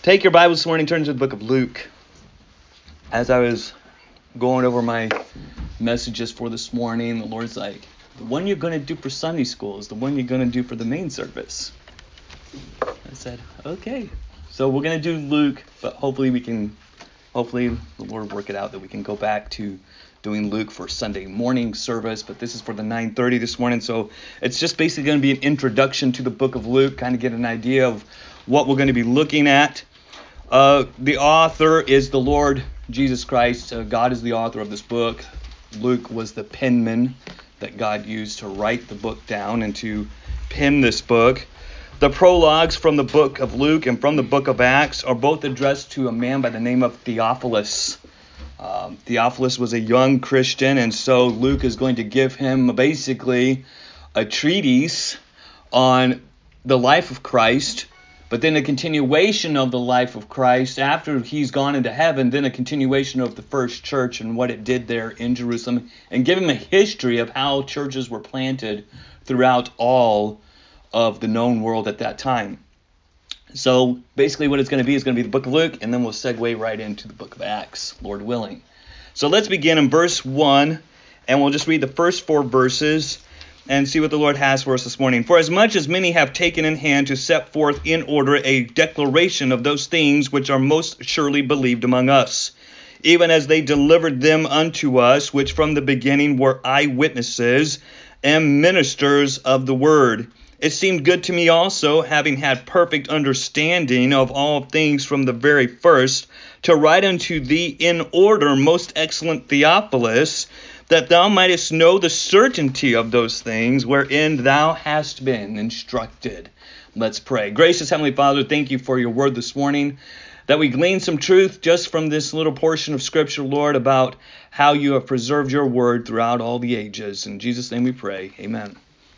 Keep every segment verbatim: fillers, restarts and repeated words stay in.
Take your Bible this morning, turn to the book of Luke. As I was going over my messages for this morning, the Lord's like, the one you're going to do for Sunday school is the one you're going to do for the main service. I said, okay. So we're going to do Luke, but hopefully we can, hopefully the Lord work it out that we can go back to doing Luke for Sunday morning service. But this is for the nine thirty this morning. So it's just basically going to be an introduction to the book of Luke, kind of get an idea of what we're going to be looking at. Uh, the author is the Lord Jesus Christ. Uh, God is the author of this book. Luke was the penman that God used to write the book down and to pen this book. The prologues from the book of Luke and from the book of Acts are both addressed to a man by the name of Theophilus. Um, Theophilus was a young Christian, and so Luke is going to give him basically a treatise on the life of Christ, but then a continuation of the life of Christ after he's gone into heaven, then a continuation of the first church and what it did there in Jerusalem, and give him a history of how churches were planted throughout all of the known world at that time. So basically what it's going to be is going to be the book of Luke, and then we'll segue right into the book of Acts, Lord willing. So let's begin in verse one, and we'll just read the first four verses and see what the Lord has for us this morning. For as much as many have taken in hand to set forth in order a declaration of those things which are most surely believed among us, even as they delivered them unto us, which from the beginning were eyewitnesses and ministers of the word. It seemed good to me also, having had perfect understanding of all things from the very first, to write unto thee in order, most excellent Theophilus, that thou mightest know the certainty of those things wherein thou hast been instructed. Let's pray. Gracious Heavenly Father, thank you for your word this morning, that we glean some truth just from this little portion of Scripture, Lord, about how you have preserved your word throughout all the ages. In Jesus' name we pray. Amen.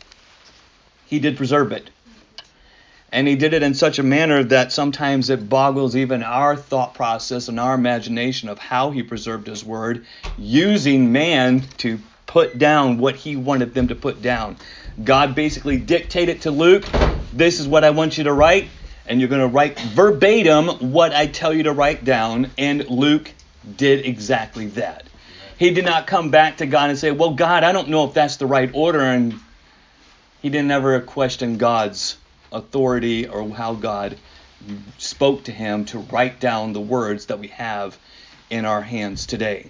He did preserve it. And he did it in such a manner that sometimes it boggles even our thought process and our imagination of how he preserved his word, using man to put down what he wanted them to put down. God basically dictated to Luke, this is what I want you to write, and you're going to write verbatim what I tell you to write down. And Luke did exactly that. He did not come back to God and say, well, God, I don't know if that's the right order. And he didn't ever question God's authority or how God spoke to him to write down the words that we have in our hands today.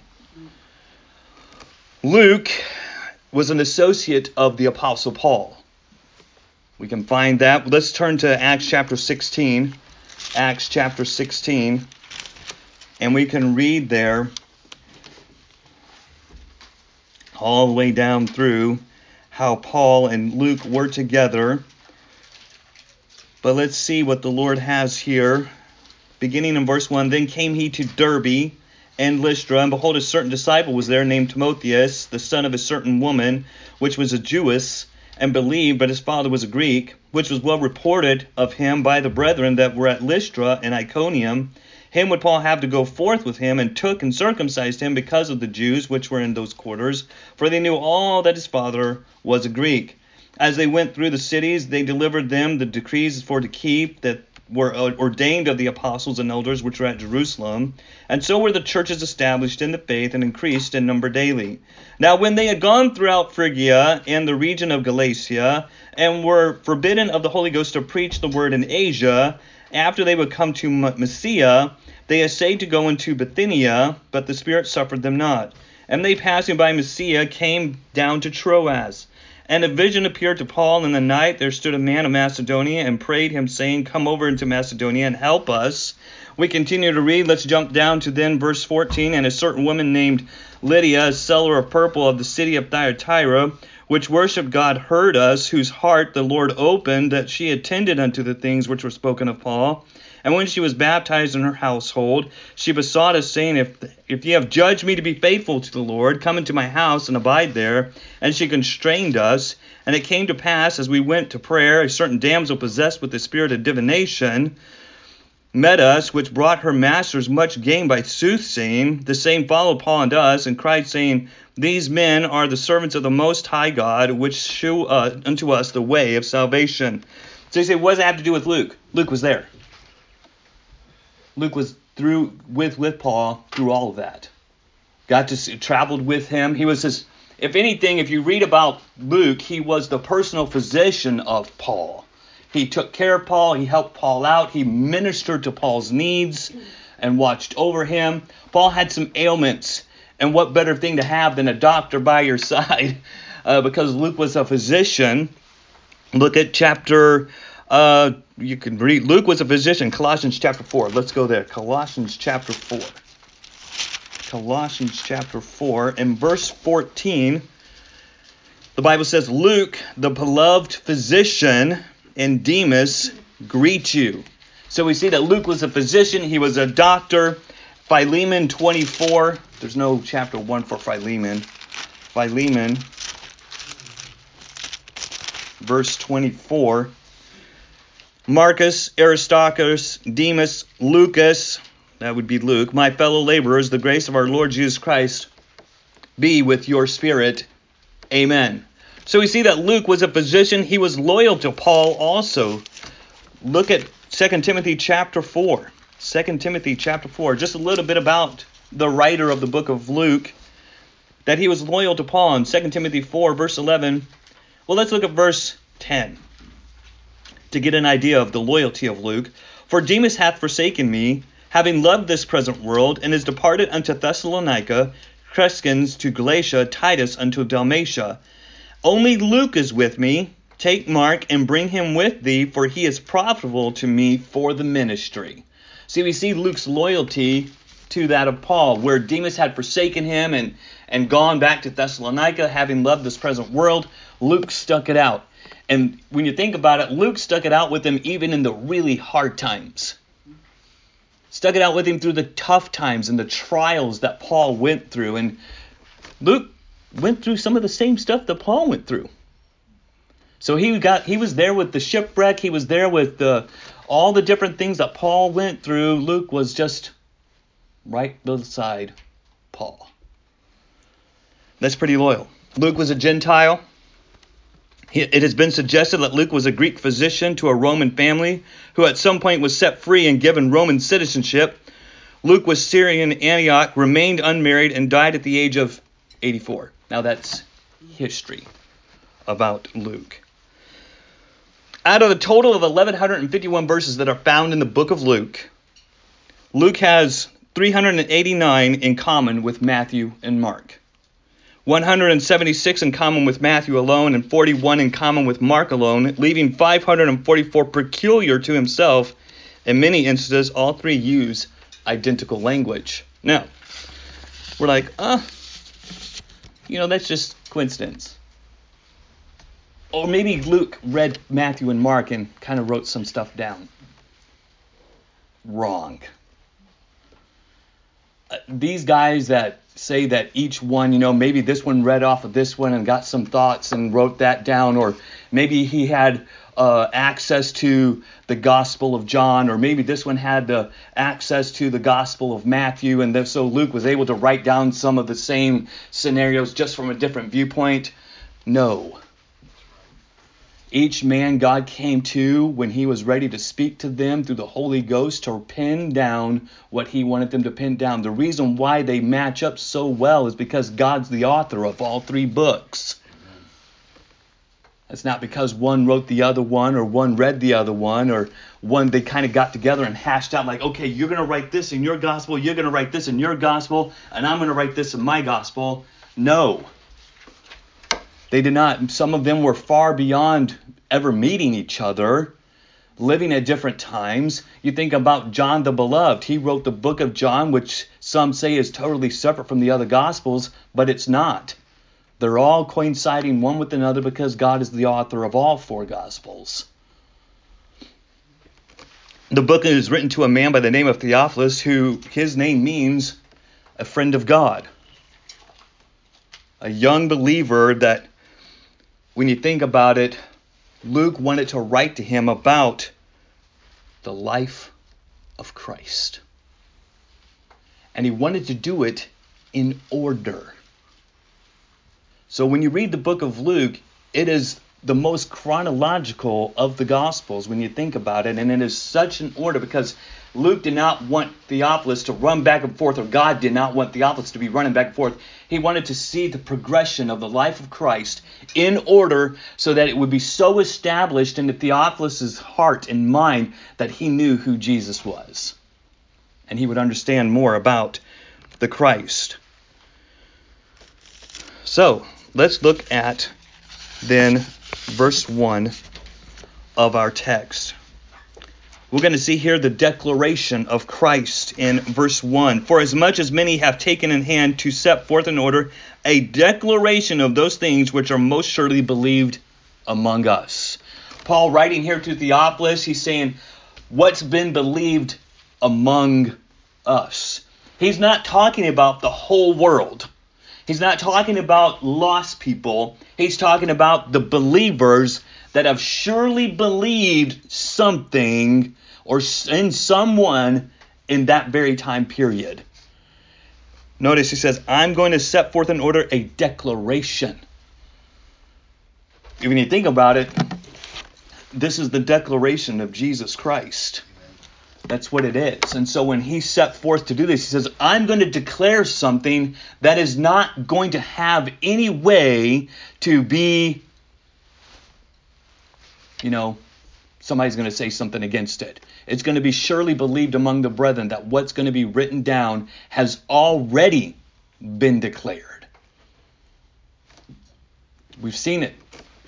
Luke was an associate of the Apostle Paul. We can find that. Let's turn to Acts chapter sixteen. Acts chapter sixteen. And we can read there all the way down through how Paul and Luke were together. But let's see what the Lord has here. Beginning in verse one, then came he to Derbe and Lystra, and behold, a certain disciple was there named Timotheus, the son of a certain woman, which was a Jewess, and believed, but his father was a Greek, which was well reported of him by the brethren that were at Lystra and Iconium. Him would Paul have to go forth with him, and took and circumcised him because of the Jews which were in those quarters, for they knew all that his father was a Greek. As they went through the cities, they delivered them the decrees for to keep that were ordained of the apostles and elders which were at Jerusalem. And so were the churches established in the faith and increased in number daily. Now when they had gone throughout Phrygia and the region of Galatia, and were forbidden of the Holy Ghost to preach the word in Asia, after they would come to Mysia, they essayed to go into Bithynia, but the Spirit suffered them not. And they passing by Mysia came down to Troas. And a vision appeared to Paul in the night. There stood a man of Macedonia and prayed him, saying, come over into Macedonia and help us. We continue to read. Let's jump down to then verse fourteen. And a certain woman named Lydia, a seller of purple of the city of Thyatira, which worshipped God, heard us, whose heart the Lord opened, that she attended unto the things which were spoken of Paul. And when she was baptized in her household, she besought us, saying, If if ye have judged me to be faithful to the Lord, come into my house and abide there. And she constrained us. And it came to pass, as we went to prayer, a certain damsel possessed with the spirit of divination met us, which brought her masters much gain by soothsaying. The same followed Paul and us, and cried, saying, These men are the servants of the Most High God, which shew uh, unto us the way of salvation. So you say, what does that have to do with Luke? Luke was there. Luke was through with with Paul through all of that. Got to see, traveled with him. He was his, if anything, if you read about Luke, he was the personal physician of Paul. He took care of Paul. He helped Paul out. He ministered to Paul's needs and watched over him. Paul had some ailments. And what better thing to have than a doctor by your side? Uh, because Luke was a physician. Look at chapter, uh, you can read, Luke was a physician, Colossians chapter four. Let's go there. Colossians chapter four. Colossians chapter four. In verse fourteen, the Bible says, Luke, the beloved physician, and Demas greet you. So we see that Luke was a physician. He was a doctor. Philemon twenty-four. There's no chapter one for Philemon. Philemon, verse twenty-four. Marcus, Aristarchus, Demas, Lucas, that would be Luke, my fellow laborers, the grace of our Lord Jesus Christ be with your spirit. Amen. So we see that Luke was a physician. He was loyal to Paul also. Look at Second Timothy chapter four. Second Timothy chapter four. Just a little bit about the writer of the book of Luke, that he was loyal to Paul in Second Timothy four, verse eleven. Well, let's look at verse ten to get an idea of the loyalty of Luke. For Demas hath forsaken me, having loved this present world, and is departed unto Thessalonica, Crescens to Galatia, Titus unto Dalmatia. Only Luke is with me. Take Mark and bring him with thee, for he is profitable to me for the ministry. See, we see Luke's loyalty to that of Paul, where Demas had forsaken him and, and gone back to Thessalonica, having loved this present world. Luke stuck it out. And when you think about it, Luke stuck it out with him even in the really hard times. Stuck it out with him through the tough times and the trials that Paul went through. And Luke went through some of the same stuff that Paul went through. So he got he was there with the shipwreck. He was there with the, all the different things that Paul went through. Luke was just right beside Paul. That's pretty loyal. Luke was a Gentile. It has been suggested that Luke was a Greek physician to a Roman family who at some point was set free and given Roman citizenship. Luke was Syrian in Antioch, remained unmarried, and died at the age of eighty-four. Now that's history about Luke. Out of the total of eleven fifty-one verses that are found in the book of Luke, Luke has three hundred eighty-nine in common with Matthew and Mark. one hundred seventy-six in common with Matthew alone and forty-one in common with Mark alone, leaving five hundred forty-four peculiar to himself. In many instances, all three use identical language. Now, we're like, uh, you know, that's just coincidence. Or maybe Luke read Matthew and Mark and kind of wrote some stuff down. Wrong. Uh, these guys that say that each one, you know, maybe this one read off of this one and got some thoughts and wrote that down, or maybe he had uh, access to the Gospel of John, or maybe this one had the access to the Gospel of Matthew, and then, so Luke was able to write down some of the same scenarios just from a different viewpoint. No. Each man God came to when he was ready to speak to them through the Holy Ghost to pin down what he wanted them to pin down. The reason why they match up so well is because God's the author of all three books. It's not because one wrote the other one or one read the other one or one they kind of got together and hashed out like, okay, you're going to write this in your gospel, you're going to write this in your gospel, and I'm going to write this in my gospel. No. They did not. Some of them were far beyond ever meeting each other, living at different times. You think about John the Beloved. He wrote the book of John, which some say is totally separate from the other Gospels, but it's not. They're all coinciding one with another because God is the author of all four Gospels. The book is written to a man by the name of Theophilus, who his name means a friend of God. A young believer that, when you think about it, Luke wanted to write to him about the life of Christ. And he wanted to do it in order. So when you read the book of Luke, it is the most chronological of the Gospels when you think about it. And it is such an order because Luke did not want Theophilus to run back and forth, or God did not want Theophilus to be running back and forth. He wanted to see the progression of the life of Christ in order so that it would be so established into Theophilus' heart and mind that he knew who Jesus was. And he would understand more about the Christ. So, let's look at then verse one of our text. We're going to see here the declaration of Christ in verse one. For as much as many have taken in hand to set forth in order a declaration of those things which are most surely believed among us. Paul writing here to Theophilus, he's saying what's been believed among us. He's not talking about the whole world. He's not talking about lost people. He's talking about the believers that have surely believed something or in someone in that very time period. Notice he says, I'm going to set forth in order a declaration. When you think about it, this is the declaration of Jesus Christ. That's what it is. And so when he set forth to do this, he says, I'm going to declare something that is not going to have any way to be, you know, somebody's going to say something against it. It's going to be surely believed among the brethren that what's going to be written down has already been declared. We've seen it.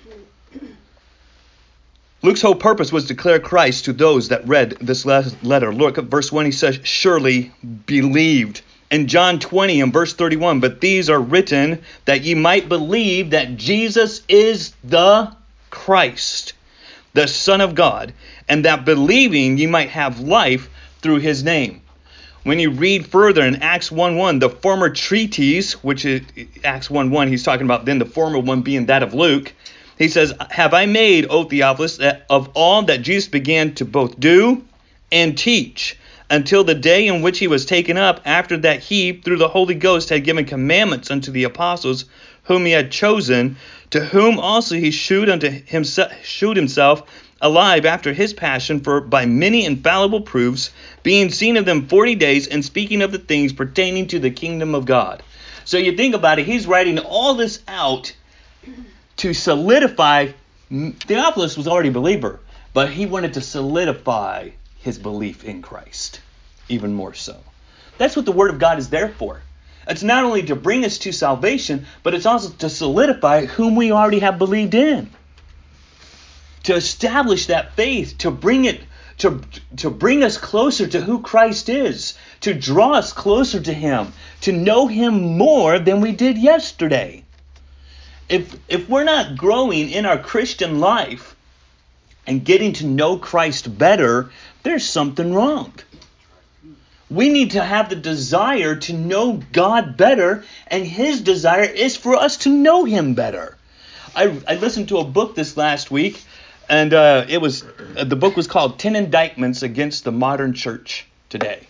Luke's whole purpose was to declare Christ to those that read this letter. Look at verse one. He says, surely believed. In John twenty and verse thirty-one, but these are written that ye might believe that Jesus is the Christ, the Son of God, and that believing ye might have life through his name. When you read further in Acts one one, the former treatise, which is Acts one one, he's talking about then the former one being that of Luke. He says, have I made, O Theophilus, that of all that Jesus began to both do and teach, until the day in which he was taken up, after that he, through the Holy Ghost, had given commandments unto the apostles whom he had chosen, to whom also he shewed unto himself, shewed himself alive after his passion, for by many infallible proofs, being seen of them forty days, and speaking of the things pertaining to the kingdom of God. So you think about it, he's writing all this out to solidify. Theophilus was already a believer, but he wanted to solidify his belief in Christ even more so. That's what the Word of God is there for. It's not only to bring us to salvation, but it's also to solidify whom we already have believed in. To establish that faith, to bring it, to, to bring us closer to who Christ is, to draw us closer to Him, to know Him more than we did yesterday. If if we're not growing in our Christian life and getting to know Christ better, there's something wrong. We need to have the desire to know God better, and His desire is for us to know Him better. I, I listened to a book this last week, and uh, it was uh, the book was called ten Indictments Against the Modern Church Today.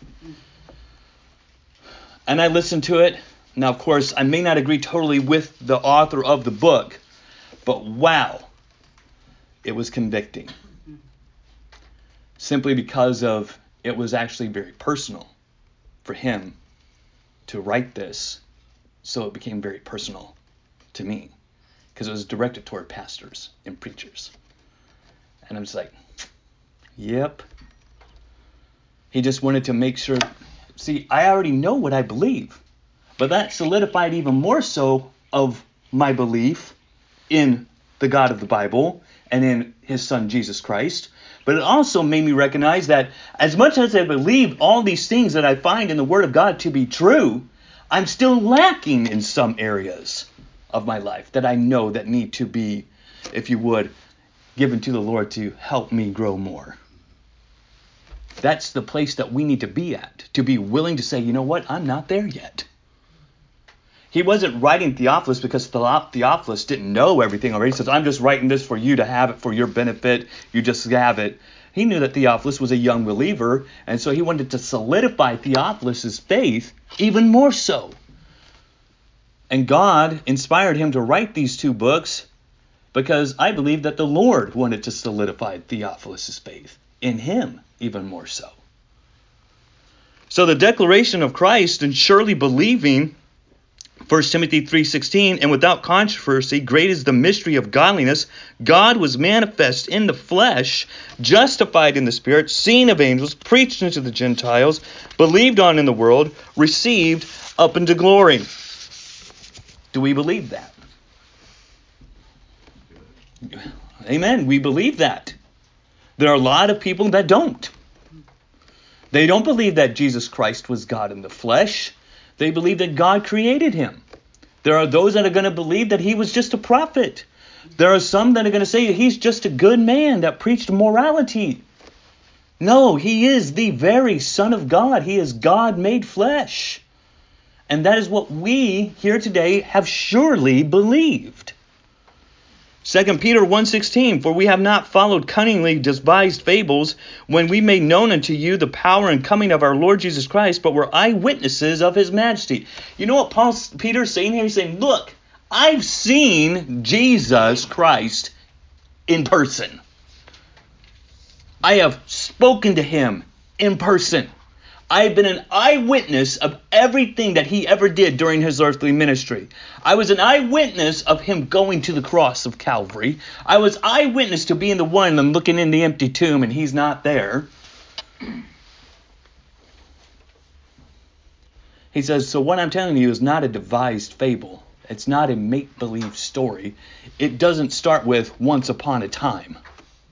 And I listened to it. Now, of course, I may not agree totally with the author of the book, but wow, it was convicting. Simply because of it was actually very personal for him to write this, so it became very personal to me, because it was directed toward pastors and preachers. And I'm just like, yep. He just wanted to make sure, see, I already know what I believe. But that solidified even more so of my belief in the God of the Bible and in His Son Jesus Christ. But it also made me recognize that as much as I believe all these things that I find in the Word of God to be true, I'm still lacking in some areas of my life that I know that need to be, if you would, given to the Lord to help me grow more. That's the place that we need to be at, to be willing to say, you know what, I'm not there yet. He wasn't writing Theophilus because Theophilus didn't know everything already. He says, I'm just writing this for you to have it for your benefit. You just have it. He knew that Theophilus was a young believer, and so he wanted to solidify Theophilus' faith even more so. And God inspired him to write these two books, because I believe that the Lord wanted to solidify Theophilus' faith in him even more so. So the declaration of Christ and surely believing, First Timothy three sixteen, and without controversy, great is the mystery of godliness. God was manifest in the flesh, justified in the spirit, seen of angels, preached unto the Gentiles, believed on in the world, received up into glory. Do we believe that? Amen. We believe that. There are a lot of people that don't. They don't believe that Jesus Christ was God in the flesh. They believe that God created him. There are those that are going to believe that he was just a prophet. There are some that are going to say he's just a good man that preached morality. No, he is the very Son of God. He is God made flesh. And that is what we here today have surely believed. Second Peter one sixteen, for we have not followed cunningly devised fables when we made known unto you the power and coming of our Lord Jesus Christ, but were eyewitnesses of his majesty. You know what Paul Peter's saying here? He's saying, look, I've seen Jesus Christ in person. I have spoken to him in person. I've been an eyewitness of everything that he ever did during his earthly ministry. I was an eyewitness of him going to the cross of Calvary. I was eyewitness to being the one and looking in the empty tomb and he's not there. He says, so what I'm telling you is not a devised fable. It's not a make-believe story. It doesn't start with once upon a time.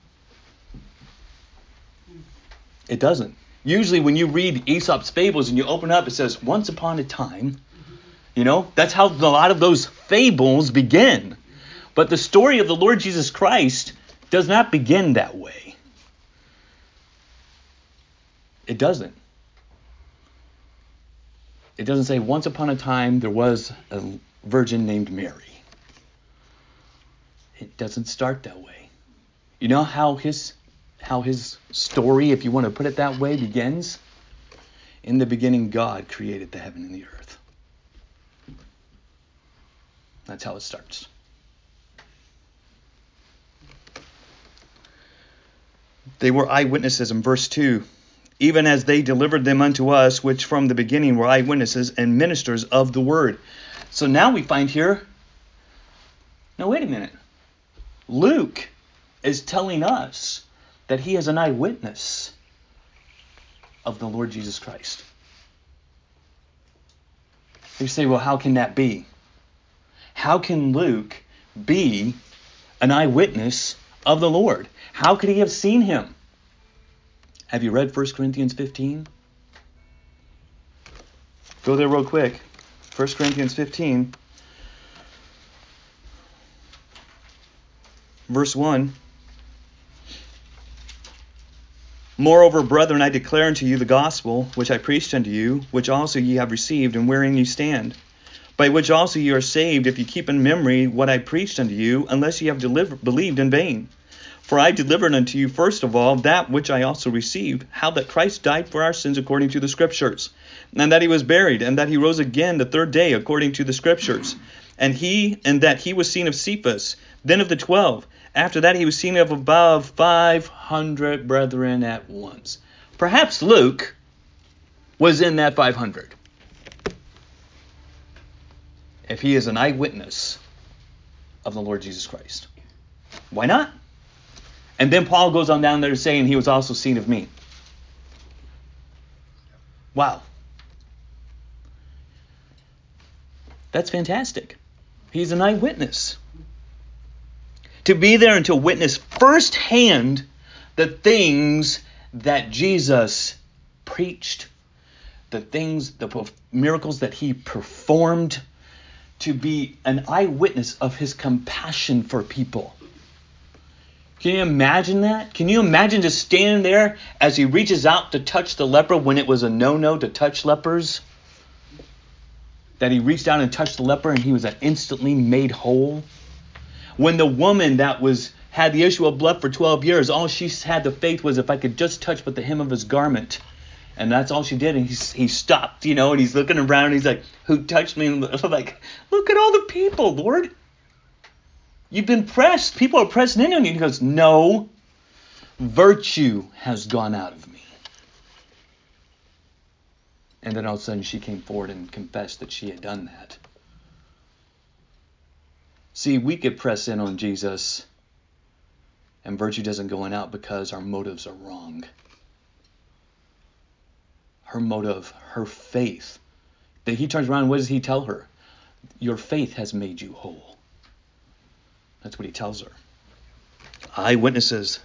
It doesn't. Usually when you read Aesop's fables and you open up, it says, once upon a time. You know, that's how a lot of those fables begin. But the story of the Lord Jesus Christ does not begin that way. It doesn't. It doesn't say, once upon a time there was a virgin named Mary. It doesn't start that way. You know how his... how his story, if you want to put it that way, begins? In the beginning, God created the heaven and the earth. That's how it starts. They were eyewitnesses in verse two. Even as they delivered them unto us, which from the beginning were eyewitnesses and ministers of the word. So now we find here, now wait a minute. Luke is telling us that he is an eyewitness of the Lord Jesus Christ. You say, well, how can that be? How can Luke be an eyewitness of the Lord? How could he have seen him? Have you read First Corinthians fifteen? Go there real quick. First Corinthians fifteen. Verse one. Moreover, brethren, I declare unto you the gospel, which I preached unto you, which also ye have received, and wherein ye stand, by which also ye are saved, if ye keep in memory what I preached unto you, unless ye have delivered, believed in vain. For I delivered unto you first of all that which I also received, how that Christ died for our sins according to the Scriptures, and that he was buried, and that he rose again the third day according to the Scriptures, and he and that he was seen of Cephas, then of the twelve. After that he was seen of above five hundred brethren at once. Perhaps Luke was in that five hundred. If he is an eyewitness of the Lord Jesus Christ. Why not? And then Paul goes on down there saying he was also seen of me. Wow. That's fantastic. He's an eyewitness. To be there and to witness firsthand the things that Jesus preached, the things, the miracles that he performed, to be an eyewitness of his compassion for people. Can you imagine that? Can you imagine just standing there as he reaches out to touch the leper when it was a no-no to touch lepers? That he reached out and touched the leper and he was instantly made whole? When the woman that was had the issue of blood for twelve years, all she had the faith was, if I could just touch but the hem of his garment. And that's all she did. And he, he stopped, you know, and he's looking around and he's like, who touched me? And I'm like, look at all the people, Lord. You've been pressed. People are pressing in on you. He goes, no, virtue has gone out of me. And then all of a sudden she came forward and confessed that she had done that. See, we could press in on Jesus and virtue doesn't go out because our motives are wrong. Her motive, her faith. Then he turns around and what does he tell her? Your faith has made you whole. That's what he tells her. Eyewitnesses.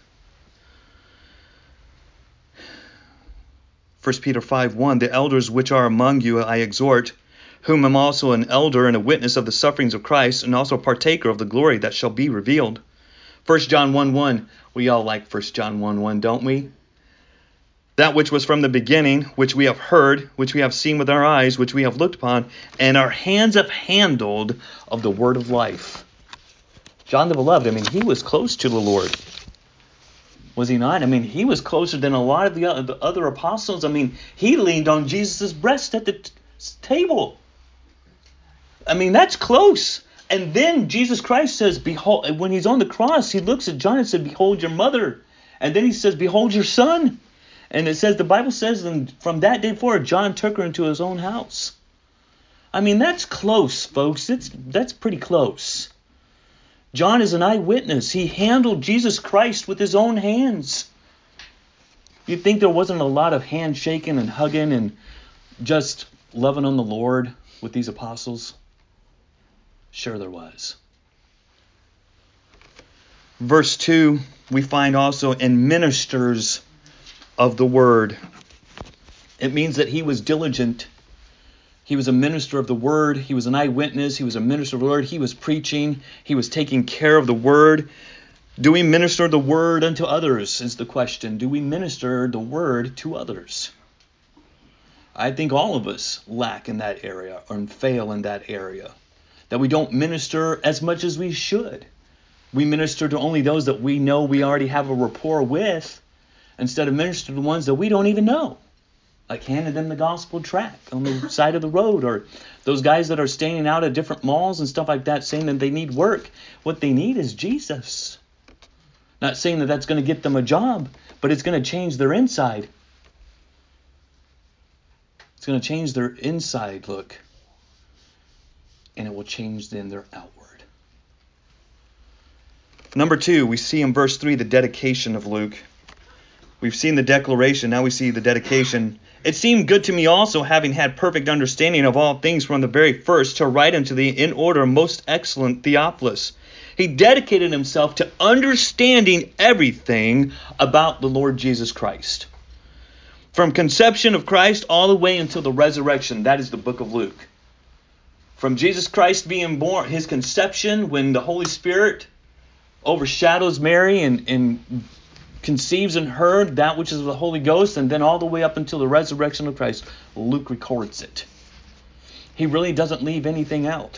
First Peter five one, the elders which are among you I exhort, whom am also an elder and a witness of the sufferings of Christ, and also a partaker of the glory that shall be revealed. First John one one, we all like First John one one, don't we? That which was from the beginning, which we have heard, which we have seen with our eyes, which we have looked upon, and our hands have handled of the word of life. John the Beloved, I mean, he was close to the Lord. Was he not? I mean, he was closer than a lot of the other apostles. I mean, he leaned on Jesus' breast at the t- table. I mean, that's close. And then Jesus Christ says, behold, when he's on the cross, he looks at John and said, behold your mother. And then he says, behold your son. And it says, the Bible says, and from that day forward, John took her into his own house. I mean, that's close, folks. It's, that's pretty close. John is an eyewitness. He handled Jesus Christ with his own hands. You'd think there wasn't a lot of handshaking and hugging and just loving on the Lord with these apostles? Sure there was. Verse two, we find also in ministers of the word. It means that he was diligent. He was a minister of the word. He was an eyewitness. He was a minister of the word. He was preaching. He was taking care of the word. Do we minister the word unto others is the question. Do we minister the word to others? I think all of us lack in that area or fail in that area. That we don't minister as much as we should. We minister to only those that we know we already have a rapport with instead of minister to the ones that we don't even know. Like handing them the gospel tract on the side of the road, or those guys that are standing out at different malls and stuff like that saying that they need work. What they need is Jesus. Not saying that that's going to get them a job, but it's going to change their inside. It's going to change their inside look. And it will change then their outward. Number two, we see in verse three the dedication of Luke. We've seen the declaration, now we see the dedication. It seemed good to me also, having had perfect understanding of all things from the very first, to write unto thee in order, most excellent Theophilus. He dedicated himself to understanding everything about the Lord Jesus Christ. From conception of Christ all the way until the resurrection. That is the book of Luke. From Jesus Christ being born, his conception, when the Holy Spirit overshadows Mary and, and conceives in her that which is the Holy Ghost, and then all the way up until the resurrection of Christ, Luke records it. He really doesn't leave anything out.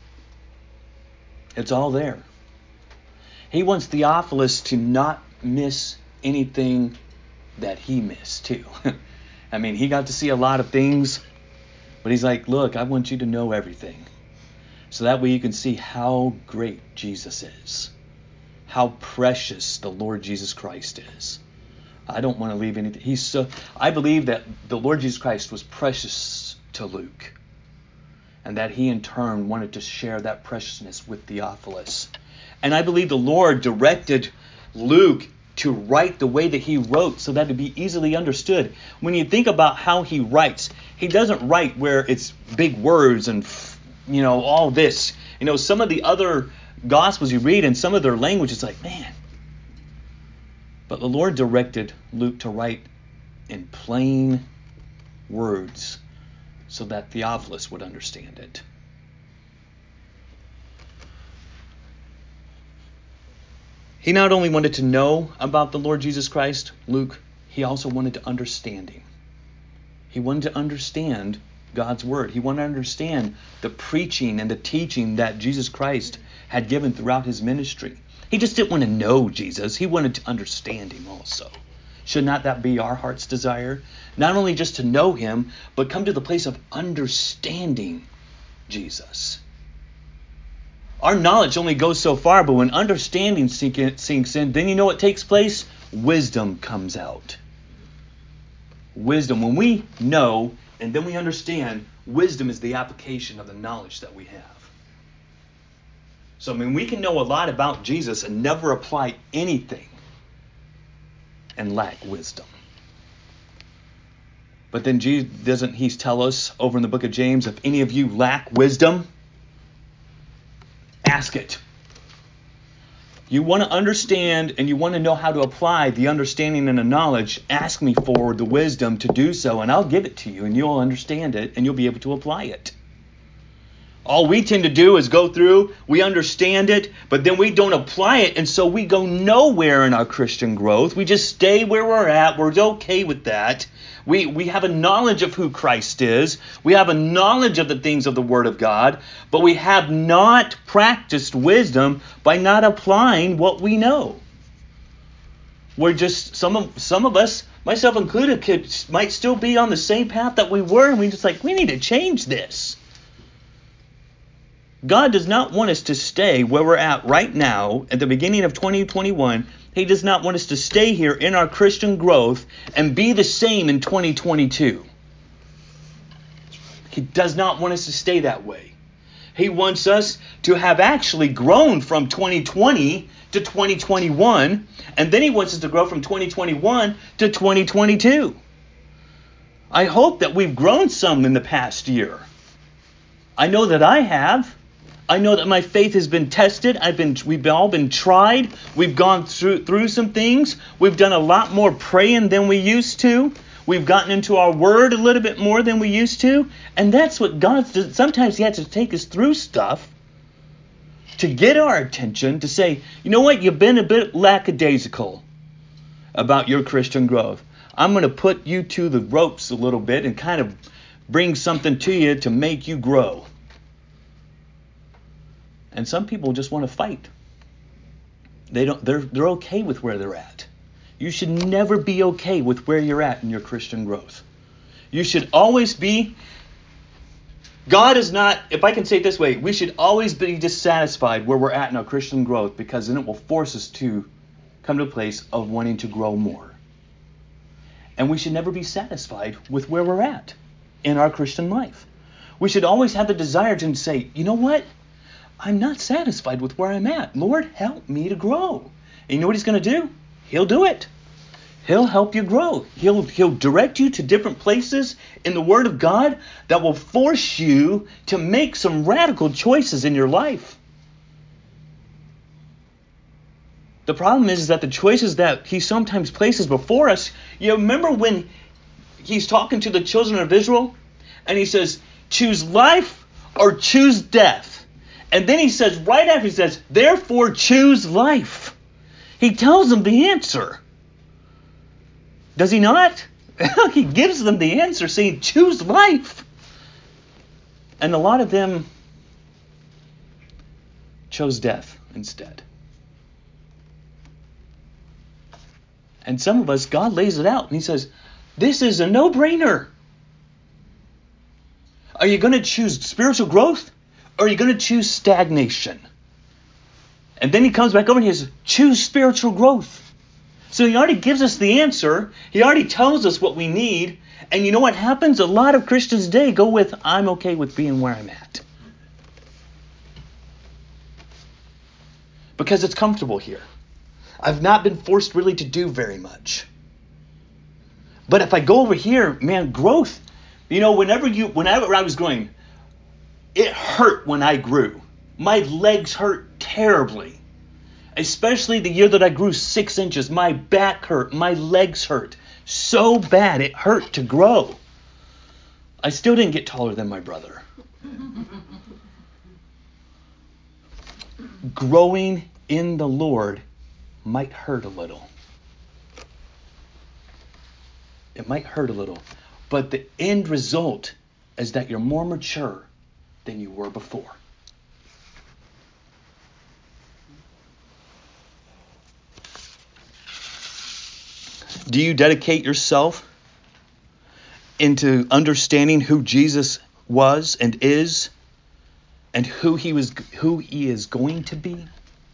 It's all there. He wants Theophilus to not miss anything that he missed too. I mean, he got to see a lot of things, but he's like, look, I want you to know everything. So that way you can see how great Jesus is. How precious the Lord Jesus Christ is. I don't want to leave anything. He's so. I believe that the Lord Jesus Christ was precious to Luke, and that he in turn wanted to share that preciousness with Theophilus. And I believe the Lord directed Luke to write the way that he wrote so that it'd be easily understood. When you think about how he writes, he doesn't write where it's big words and, you know, all this. You know, some of the other Gospels you read in some of their language, it's like, man. But the Lord directed Luke to write in plain words so that Theophilus would understand it. He not only wanted to know about the Lord Jesus Christ, Luke, he also wanted to understand him. He wanted to understand God's word. He wanted to understand the preaching and the teaching that Jesus Christ had given throughout his ministry. He just didn't want to know Jesus. He wanted to understand him also. Should not that be our heart's desire? Not only just to know him, but come to the place of understanding Jesus. Our knowledge only goes so far, but when understanding sinks in, then you know what takes place? Wisdom comes out. Wisdom. When we know and then we understand, wisdom is the application of the knowledge that we have. So, I mean, we can know a lot about Jesus and never apply anything and lack wisdom. But then Jesus, doesn't he tell us over in the book of James, if any of you lack wisdom, ask it. You want to understand and you want to know how to apply the understanding and the knowledge, ask me for the wisdom to do so, and I'll give it to you, and you'll understand it, and you'll be able to apply it. All we tend to do is go through, we understand it, but then we don't apply it, and so we go nowhere in our Christian growth. We just stay where we're at. We're okay with that. We we have a knowledge of who Christ is. We have a knowledge of the things of the Word of God, but we have not practiced wisdom by not applying what we know. We're just, some of, some of us, myself included, could, might still be on the same path that we were, and we just like, we need to change this. God does not want us to stay where we're at right now at the beginning of twenty twenty-one. He does not want us to stay here in our Christian growth and be the same in twenty twenty-two. He does not want us to stay that way. He wants us to have actually grown from twenty twenty to twenty twenty-one, and then he wants us to grow from twenty twenty-one to twenty twenty-two. I hope that we've grown some in the past year. I know that I have. I know that my faith has been tested. I've been, we've all been tried. We've gone through through some things. We've done a lot more praying than we used to. We've gotten into our word a little bit more than we used to. And that's what God does. Sometimes he has to take us through stuff to get our attention, to say, you know what, you've been a bit lackadaisical about your Christian growth. I'm going to put you to the ropes a little bit and kind of bring something to you to make you grow. And some people just want to fight. They don't. They're they're okay with where they're at. You should never be okay with where you're at in your Christian growth. You should always be. God is not. If I can say it this way, we should always be dissatisfied where we're at in our Christian growth, because then it will force us to come to a place of wanting to grow more. And we should never be satisfied with where we're at in our Christian life. We should always have the desire to say, you know what? I'm not satisfied with where I'm at. Lord, help me to grow. And you know what he's going to do? He'll do it. He'll help you grow. He'll, he'll direct you to different places in the Word of God that will force you to make some radical choices in your life. The problem is, is that the choices that he sometimes places before us, you remember when he's talking to the children of Israel and he says, choose life or choose death. And then he says, right after he says, therefore choose life. He tells them the answer. Does he not? He gives them the answer saying, choose life. And a lot of them chose death instead. And some of us, God lays it out and he says, this is a no-brainer. Are you going to choose spiritual growth? Or are you going to choose stagnation? And then he comes back over and he says, choose spiritual growth. So he already gives us the answer. He already tells us what we need. And you know what happens? A lot of Christians today go with, I'm okay with being where I'm at. Because it's comfortable here. I've not been forced really to do very much. But if I go over here, man, growth. You know, whenever you, whenever I was growing, it hurt when I grew. My legs hurt terribly. Especially the year that I grew six inches. My back hurt. My legs hurt. So bad it hurt to grow. I still didn't get taller than my brother. Growing in the Lord might hurt a little. It might hurt a little. But the end result is that you're more mature than you were before. Do you dedicate yourself into understanding who Jesus was and is and who he was, who he is going to be?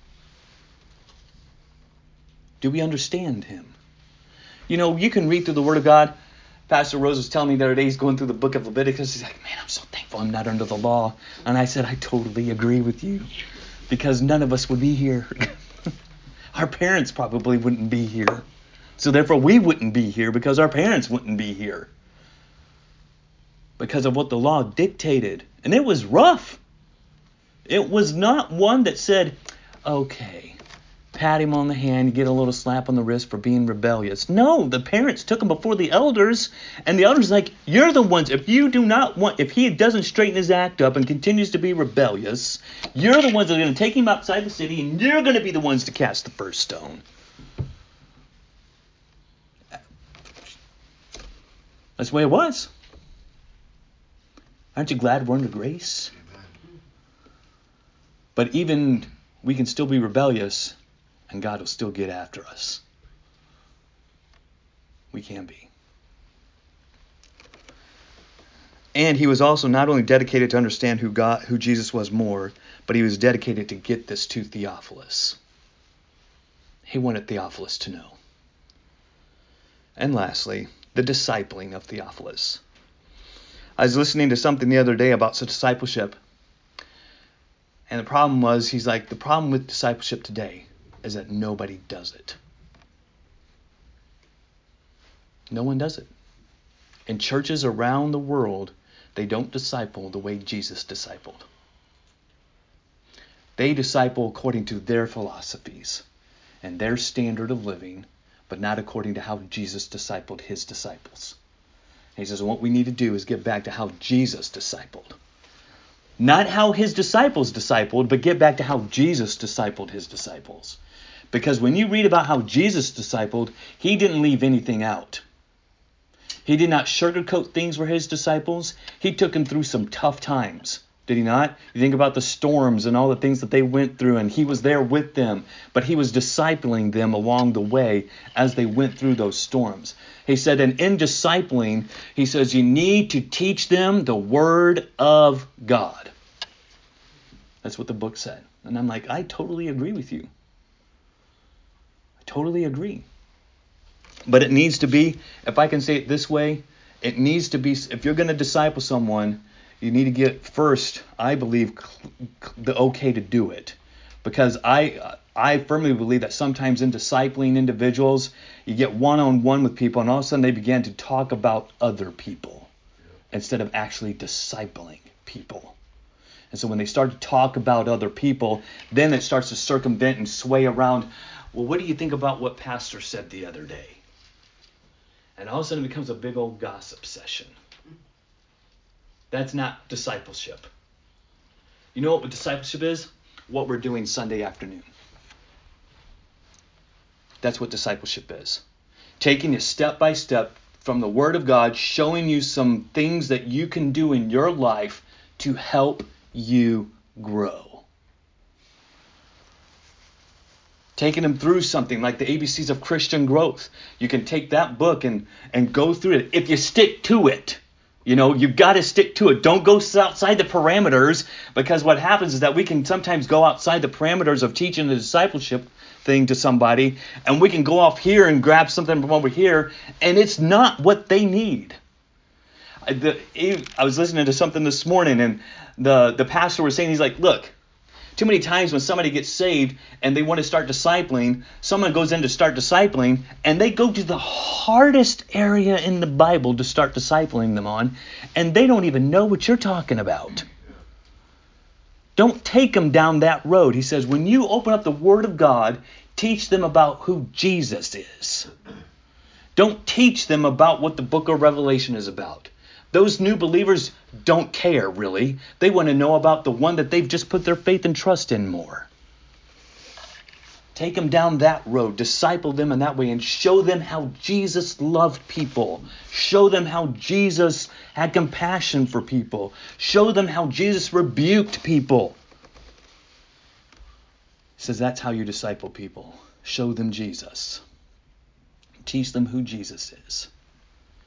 Do we understand him? You know, you can read through the Word of God. Pastor Rose was telling me the other day, he's going through the book of Leviticus. He's like, man, I'm so thankful I'm not under the law. And I said, I totally agree with you, because none of us would be here. Our parents probably wouldn't be here. So therefore we wouldn't be here because our parents wouldn't be here. Because of what the law dictated. And it was rough. It was not one that said, okay, pat him on the hand, get a little slap on the wrist for being rebellious. No, the parents took him before the elders, and the elders like, you're the ones, if you do not want, if he doesn't straighten his act up and continues to be rebellious, you're the ones that are going to take him outside the city, and you're going to be the ones to cast the first stone. That's the way it was. Aren't you glad we're under grace? Amen. But even we can still be rebellious, and God will still get after us. We can be. And he was also not only dedicated to understand who God, who Jesus was more, but he was dedicated to get this to Theophilus. He wanted Theophilus to know. And lastly, the discipling of Theophilus. I was listening to something the other day about discipleship. And the problem was, he's like, the problem with discipleship today is that nobody does it. No one does it. In churches around the world, they don't disciple the way Jesus discipled. They disciple according to their philosophies and their standard of living, but not according to how Jesus discipled his disciples. And he says, what we need to do is get back to how Jesus discipled. Not how his disciples discipled, but get back to how Jesus discipled his disciples. Because when you read about how Jesus discipled, he didn't leave anything out. He did not sugarcoat things for his disciples. He took them through some tough times. Did he not? You think about the storms and all the things that they went through, and he was there with them. But he was discipling them along the way as they went through those storms. He said, and in discipling, he says, you need to teach them the word of God. That's what the book said. And I'm like, I totally agree with you. I totally agree. But it needs to be, if I can say it this way, it needs to be, if you're going to disciple someone, you need to get first, I believe, the okay to do it. Because I I firmly believe that sometimes in discipling individuals, you get one-on-one with people, and all of a sudden they begin to talk about other people instead of actually discipling people. And so when they start to talk about other people, then it starts to circumvent and sway around, well, what do you think about what Pastor said the other day? And all of a sudden it becomes a big old gossip session. That's not discipleship. You know what discipleship is? What we're doing Sunday afternoon. That's what discipleship is. Taking you step by step from the Word of God, showing you some things that you can do in your life to help you grow. Taking them through something like the A B Cs of Christian growth. You can take that book and, and go through it if you stick to it. You know, you've got to stick to it. Don't go outside the parameters, because what happens is that we can sometimes go outside the parameters of teaching the discipleship thing to somebody, and we can go off here and grab something from over here, and it's not what they need. I, the, I was listening to something this morning, and the, the pastor was saying, he's like, look, too many times when somebody gets saved and they want to start discipling, someone goes in to start discipling, and they go to the hardest area in the Bible to start discipling them on, and they don't even know what you're talking about. Don't take them down that road. He says, when you open up the Word of God, teach them about who Jesus is. Don't teach them about what the book of Revelation is about. Those new believers don't care, really. They want to know about the one that they've just put their faith and trust in more. Take them down that road. Disciple them in that way and show them how Jesus loved people. Show them how Jesus had compassion for people. Show them how Jesus rebuked people. He says that's how you disciple people. Show them Jesus. Teach them who Jesus is.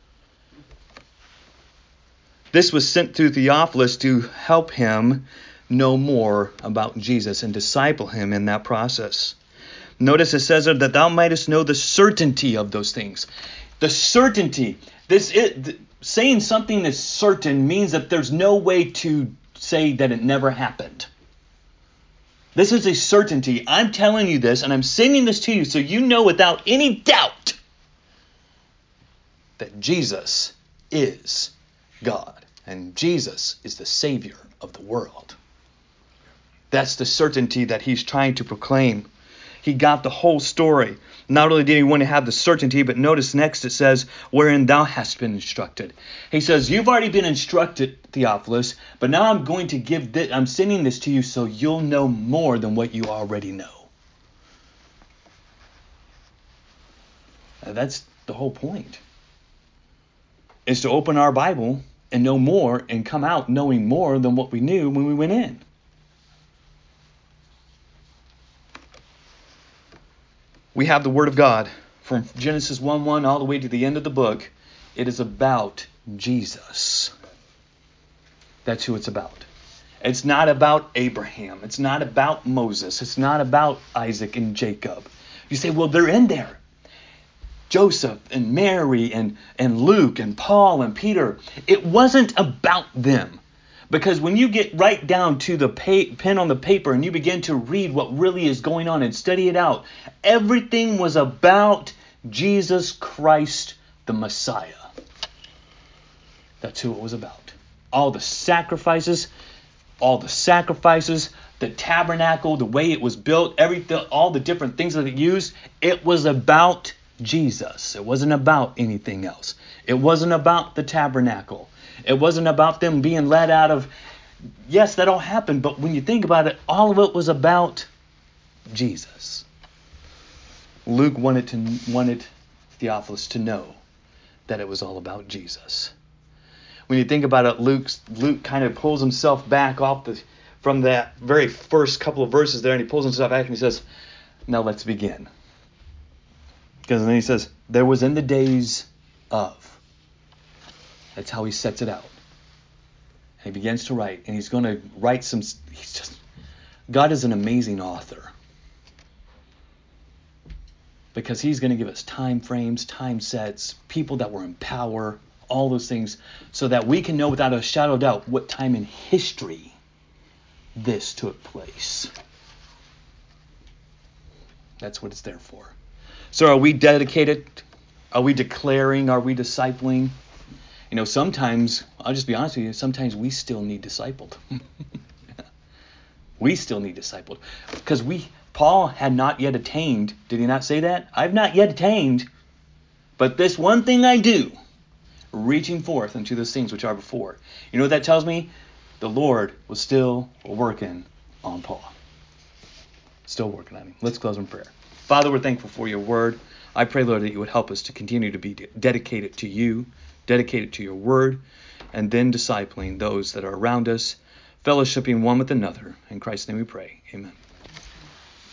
This was sent to Theophilus to help him know more about Jesus and disciple him in that process. Notice it says there that thou mightest know the certainty of those things. The certainty. This it, saying something is certain means that there's no way to say that it never happened. This is a certainty. I'm telling you this, and I'm sending this to you so you know without any doubt that Jesus is God, and Jesus is the Savior of the world. That's the certainty that he's trying to proclaim. He got the whole story. Not only did he want to have the certainty, but notice next it says, wherein thou hast been instructed. He says, you've already been instructed, Theophilus, but now I'm going to give this, I'm sending this to you so you'll know more than what you already know. And that's the whole point. Is to open our Bible and know more and come out knowing more than what we knew when we went in. We have the Word of God from Genesis one one all the way to the end of the book. It is about Jesus. That's who it's about. It's not about Abraham. It's not about Moses. It's not about Isaac and Jacob. You say, well, they're in there. Joseph and Mary and, and Luke and Paul and Peter. It wasn't about them. Because when you get right down to the pa- pen on the paper and you begin to read what really is going on and study it out, everything was about Jesus Christ, the Messiah. That's who it was about. All the sacrifices, all the sacrifices, the tabernacle, the way it was built, everything, all the different things that it used, it was about Jesus. It wasn't about anything else. It wasn't about the tabernacle. It wasn't about them being led out of, yes, that all happened, but when you think about it, all of it was about Jesus. Luke wanted to wanted Theophilus to know that it was all about Jesus. When you think about it, Luke's, Luke kind of pulls himself back off the from that very first couple of verses there, and he pulls himself back and he says, now let's begin. Because then he says, there was in the days of. That's how he sets it out. And he begins to write. And he's going to write some... He's just... God is an amazing author. Because he's going to give us time frames, time sets, people that were in power, all those things, so that we can know without a shadow of doubt what time in history this took place. That's what it's there for. So are we dedicated? Are we declaring? Are we discipling? You know, sometimes, I'll just be honest with you, sometimes we still need discipled. We still need discipled. Because we, Paul had not yet attained. Did he not say that? I've not yet attained. But this one thing I do, reaching forth unto those things which are before. You know what that tells me? The Lord was still working on Paul. Still working on him. Let's close in prayer. Father, we're thankful for your word. I pray, Lord, that you would help us to continue to be dedicated to you, dedicated to your word, and then discipling those that are around us, fellowshipping one with another. In Christ's name we pray. Amen.